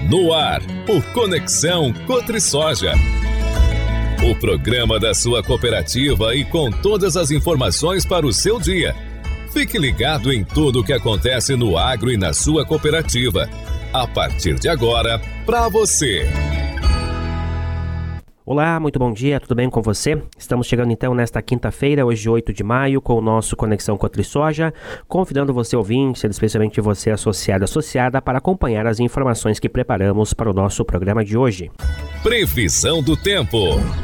No ar, o Conexão Cotrisoja. O programa da sua cooperativa e com todas as informações para o seu dia. Fique ligado em tudo o que acontece no agro e na sua cooperativa. A partir de agora, para você. Olá, muito bom dia, tudo bem com você? Estamos chegando então nesta quinta-feira, hoje 8 de maio, com o nosso Conexão Cotrisoja, convidando você ouvinte, especialmente você associada, para acompanhar as informações que preparamos para o nosso programa de hoje. Previsão do tempo.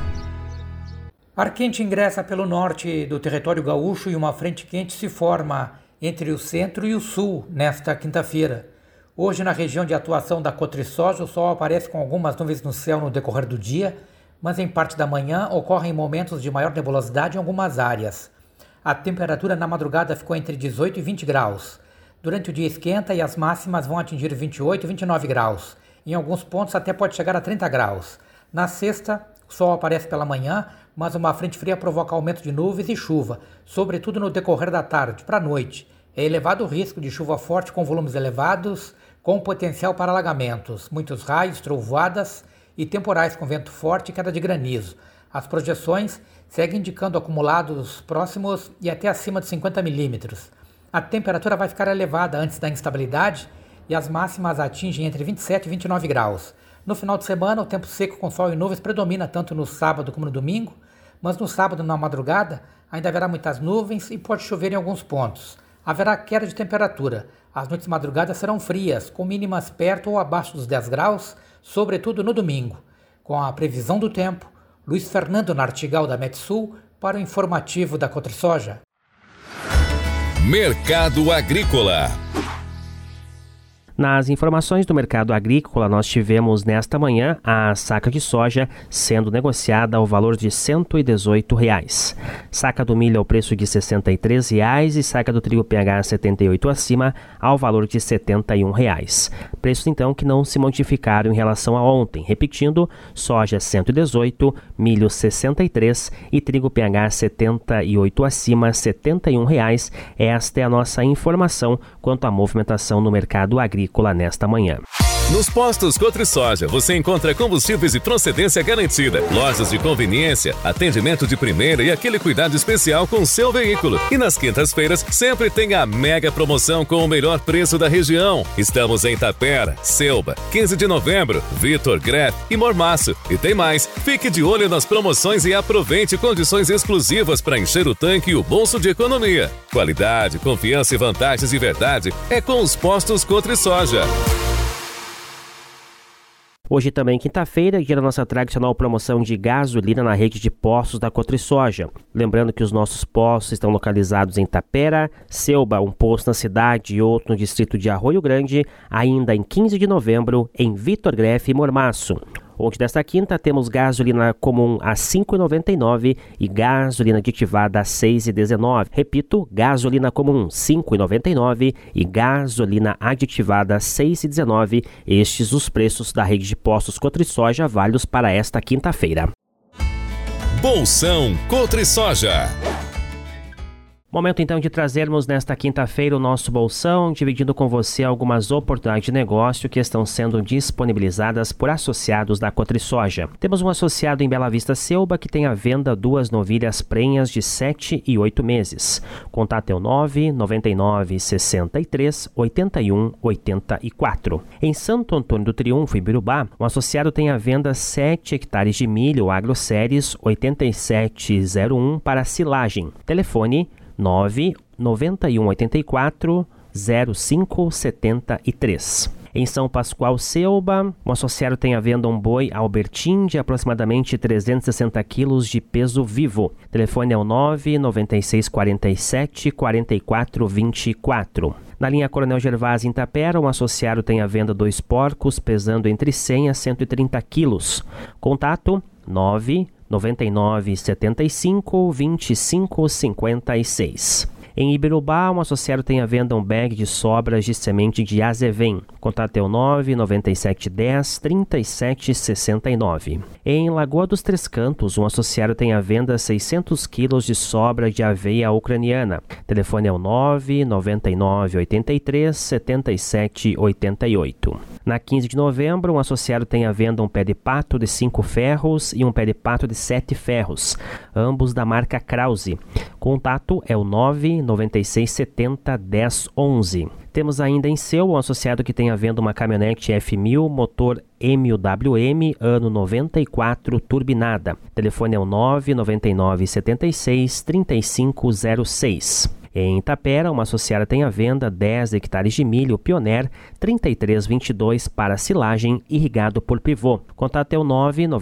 Ar quente ingressa pelo norte do território gaúcho e uma frente quente se forma entre o centro e o sul nesta quinta-feira. Hoje, na região de atuação da Cotrisoja, o sol aparece com algumas nuvens no céu no decorrer do dia, mas em parte da manhã ocorrem momentos de maior nebulosidade em algumas áreas. A temperatura na madrugada ficou entre 18 e 20 graus. Durante o dia esquenta e as máximas vão atingir 28 e 29 graus. Em alguns pontos até pode chegar a 30 graus. Na sexta, o sol aparece pela manhã, mas uma frente fria provoca aumento de nuvens e chuva, sobretudo no decorrer da tarde para a noite. É elevado o risco de chuva forte com volumes elevados, com potencial para alagamentos, muitos raios, trovoadas e temporais com vento forte e queda de granizo. As projeções seguem indicando acumulados próximos e até acima de 50 milímetros. A temperatura vai ficar elevada antes da instabilidade e as máximas atingem entre 27 e 29 graus. No final de semana, o tempo seco com sol e nuvens predomina tanto no sábado como no domingo, mas no sábado, na madrugada, ainda haverá muitas nuvens e pode chover em alguns pontos. Haverá queda de temperatura. As noites e madrugadas serão frias, com mínimas perto ou abaixo dos 10 graus, sobretudo no domingo. Com a previsão do tempo, Luiz Fernando Nartigal da Metsul para o informativo da Cotrisoja. Mercado Agrícola. Nas informações do mercado agrícola, nós tivemos nesta manhã a saca de soja sendo negociada ao valor de R$ 118. Saca do milho ao preço de R$ 63 e saca do trigo PH 78 acima ao valor de R$ 71. Preços então que não se modificaram em relação a ontem. Repetindo, soja 118, milho 63 e trigo PH 78 acima R$ 71. Esta é a nossa informação quanto à movimentação no mercado agrícola nesta manhã. Nos postos Cotrisoja você encontra combustíveis de procedência garantida, lojas de conveniência, atendimento de primeira e aquele cuidado especial com o seu veículo. E nas quintas-feiras sempre tem a mega promoção com o melhor preço da região. Estamos em Tapera, Selba, 15 de novembro, Vitor, Greff e Mormaço. E tem mais, fique de olho nas promoções e aproveite condições exclusivas para encher o tanque e o bolso de economia. Qualidade, confiança e vantagens de verdade é com os postos Cotrisoja. Hoje também, quinta-feira, dia da nossa tradicional promoção de gasolina na rede de postos da Cotrisoja. Lembrando que os nossos postos estão localizados em Tapera, Selba, um posto na cidade e outro no distrito de Arroio Grande, ainda em 15 de novembro, em Vitor, Greff e Mormaço. Onde desta quinta temos gasolina comum a R$ 5,99 e gasolina aditivada a R$ 6,19. Repito, gasolina comum R$ 5,99 e gasolina aditivada a R$ 6,19. Estes os preços da rede de postos Cotrisoja válidos para esta quinta-feira. Bolsão Cotrisoja. Momento então de trazermos nesta quinta-feira o nosso bolsão, dividindo com você algumas oportunidades de negócio que estão sendo disponibilizadas por associados da Cotrisoja. Temos um associado em Bela Vista, Selba, que tem à venda 2 novilhas prenhas de 7 e 8 meses. Contato é o 999 63 81 84. Em Santo Antônio do Triunfo, em Birubá, um associado tem à venda 7 hectares de milho AgroSéries 8701 para silagem. Telefone 99184 0573. Em São Pascoal, Selba, um associado tem à venda um boi Albertin de aproximadamente 360 quilos de peso vivo. Telefone é o 99647 4424. Na linha Coronel Gervásio, em Tapera, um associado tem à venda 2 porcos pesando entre 100 a 130 quilos. Contato 99975 2556. Em Ibirubá, um associado tem à venda um bag de sobras de semente de azevém. Contato é o 99710-3769. Em Lagoa dos Três Cantos, um associado tem à venda 600 quilos de sobra de aveia ucraniana. Telefone é o 99983-7788. Na 15 de novembro, um associado tem à venda um pé de pato de 5 ferros e um pé de pato de 7 ferros, ambos da marca Krause. Contato é o 99670-1011. Temos ainda em Seu um associado que tem à venda uma caminhonete F1000, motor MWM, ano 94, turbinada. Telefone é o 99976-3506. Em Itapera, uma associada tem à venda 10 hectares de milho Pioneer 3322 para silagem irrigado por pivô. Contato é o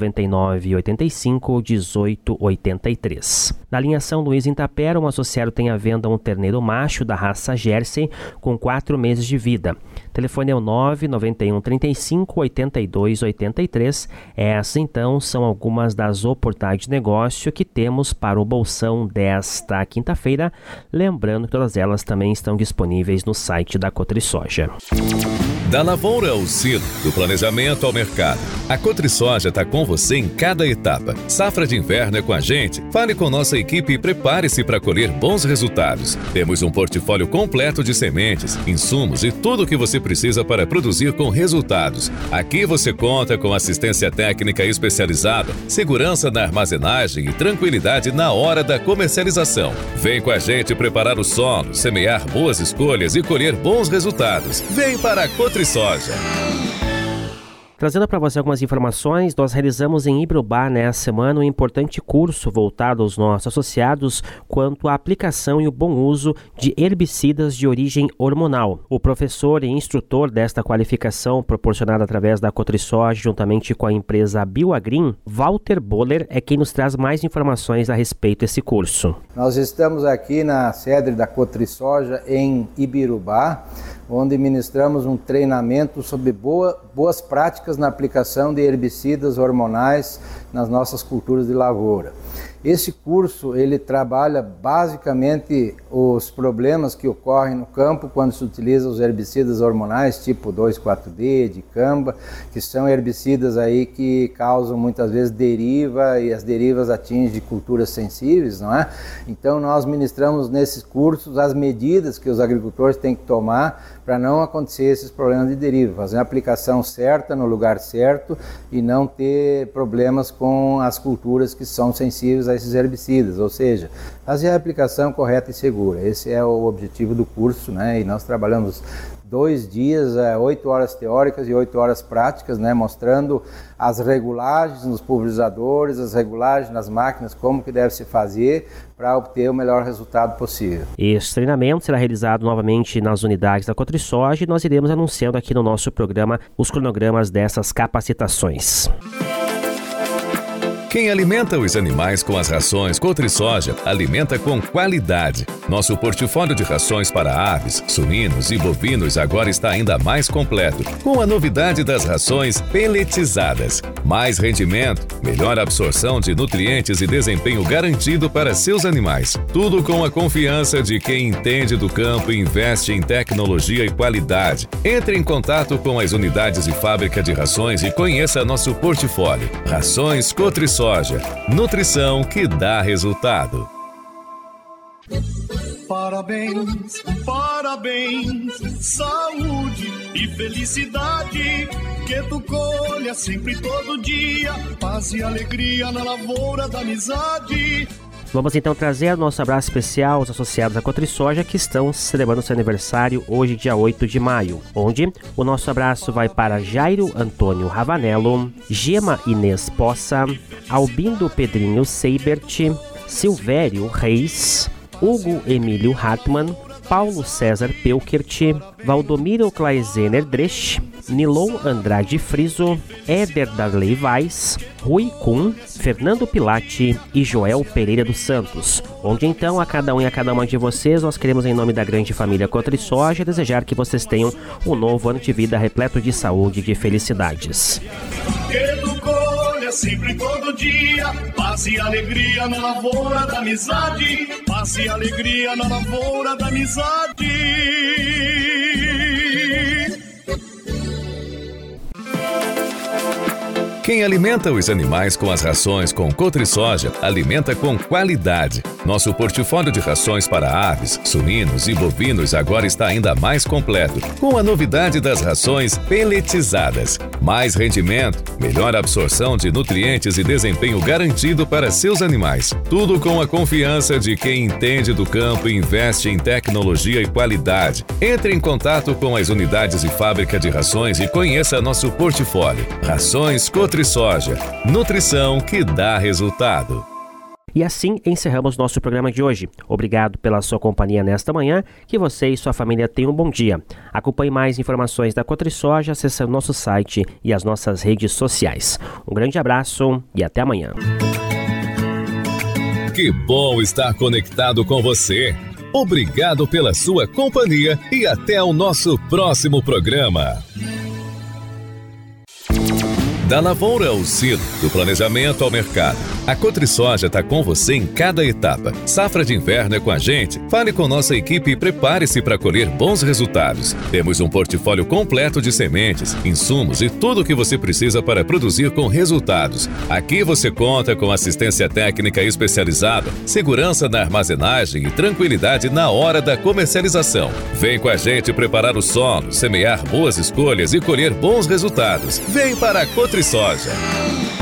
99985-1883. Na linha São Luís, em Itapera, um associado tem à venda um terneiro macho da raça Jersey com 4 meses de vida. Telefone é o 99135-8283. Essas, então, são algumas das oportunidades de negócio que temos para o Bolsão desta quinta-feira. Lembrando que todas elas também estão disponíveis no site da Cotrisoja. Da lavoura ao silo, do planejamento ao mercado, a Cotrisoja está com você em cada etapa. Safra de inverno é com a gente. Fale com nossa equipe e prepare-se para colher bons resultados. Temos um portfólio completo de sementes, insumos e tudo o que você precisa para produzir com resultados. Aqui você conta com assistência técnica especializada, segurança na armazenagem e tranquilidade na hora da comercialização. Vem com a gente preparar o solo, semear boas escolhas e colher bons resultados. Vem para a Cotrisoja. Trazendo para você algumas informações, nós realizamos em Ibirubá nessa semana um importante curso voltado aos nossos associados quanto à aplicação e o bom uso de herbicidas de origem hormonal. O professor e instrutor desta qualificação, proporcionada através da Cotrisoja, juntamente com a empresa Bioagrim, Walter Boller, é quem nos traz mais informações a respeito desse curso. Nós estamos aqui na sede da Cotrisoja em Ibirubá, onde ministramos um treinamento sobre boas práticas na aplicação de herbicidas hormonais nas nossas culturas de lavoura. Esse curso ele trabalha basicamente os problemas que ocorrem no campo quando se utiliza os herbicidas hormonais tipo 2,4-D, dicamba, que são herbicidas aí que causam muitas vezes deriva e as derivas atingem culturas sensíveis, não é? Então nós ministramos nesses cursos as medidas que os agricultores têm que tomar para não acontecer esses problemas de deriva, fazer a aplicação certa no lugar certo e não ter problemas com as culturas que são sensíveis a esses herbicidas, ou seja, fazer a aplicação correta e segura. Esse é o objetivo do curso, né? E nós trabalhamos 2 dias, 8 horas teóricas e 8 horas práticas, né? Mostrando as regulagens nos pulverizadores, as regulagens nas máquinas, como que deve se fazer para obter o melhor resultado possível. Este treinamento será realizado novamente nas unidades da Cotrisoja e nós iremos anunciando aqui no nosso programa os cronogramas dessas capacitações. Quem alimenta os animais com as rações Cotrisoja, alimenta com qualidade. Nosso portfólio de rações para aves, suínos e bovinos agora está ainda mais completo, com a novidade das rações pelletizadas. Mais rendimento, melhor absorção de nutrientes e desempenho garantido para seus animais. Tudo com a confiança de quem entende do campo e investe em tecnologia e qualidade. Entre em contato com as unidades de fábrica de rações e conheça nosso portfólio. Rações Cotrisoja. Nutrição que dá resultado. Parabéns, parabéns, saúde e felicidade, que tu colha sempre todo dia, paz e alegria na lavoura da amizade. Vamos então trazer nosso abraço especial aos associados à Cotrisoja que estão celebrando seu aniversário hoje, dia 8 de maio, onde o nosso abraço vai para Jairo Antônio Ravanello, Gema Inês Poça, Albindo Pedrinho Seibert, Silvério Reis, Hugo Emílio Hartmann, Paulo César Pelkert, Valdomiro Klaisener Dresch, Nilon Andrade Friso, Éder Darley Vaz, Rui Kuhn, Fernando Pilati e Joel Pereira dos Santos. Onde então a cada um e a cada uma de vocês nós queremos, em nome da grande família Cotrisoja, desejar que vocês tenham um novo ano de vida repleto de saúde e de felicidades. Que tu colha colha sempre todo dia. Paz e alegria na lavoura da amizade. Paz e alegria na lavoura da amizade. Quem alimenta os animais com as rações com Cotrisoja, alimenta com qualidade. Nosso portfólio de rações para aves, suínos e bovinos agora está ainda mais completo, com a novidade das rações peletizadas. Mais rendimento, melhor absorção de nutrientes e desempenho garantido para seus animais. Tudo com a confiança de quem entende do campo e investe em tecnologia e qualidade. Entre em contato com as unidades e fábrica de rações e conheça nosso portfólio. Rações Cotrisoja. Nutrição que dá resultado. E assim encerramos nosso programa de hoje. Obrigado pela sua companhia nesta manhã. Que você e sua família tenham um bom dia. Acompanhe mais informações da Cotrisoja acessando nosso site e as nossas redes sociais. Um grande abraço e até amanhã. Que bom estar conectado com você. Obrigado pela sua companhia e até o nosso próximo programa. Da lavoura ao silo, do planejamento ao mercado, a Cotrisoja está com você em cada etapa. Safra de inverno é com a gente? Fale com nossa equipe e prepare-se para colher bons resultados. Temos um portfólio completo de sementes, insumos e tudo o que você precisa para produzir com resultados. Aqui você conta com assistência técnica especializada, segurança na armazenagem e tranquilidade na hora da comercialização. Vem com a gente preparar o solo, semear boas escolhas e colher bons resultados. Vem para a Cotrisoja.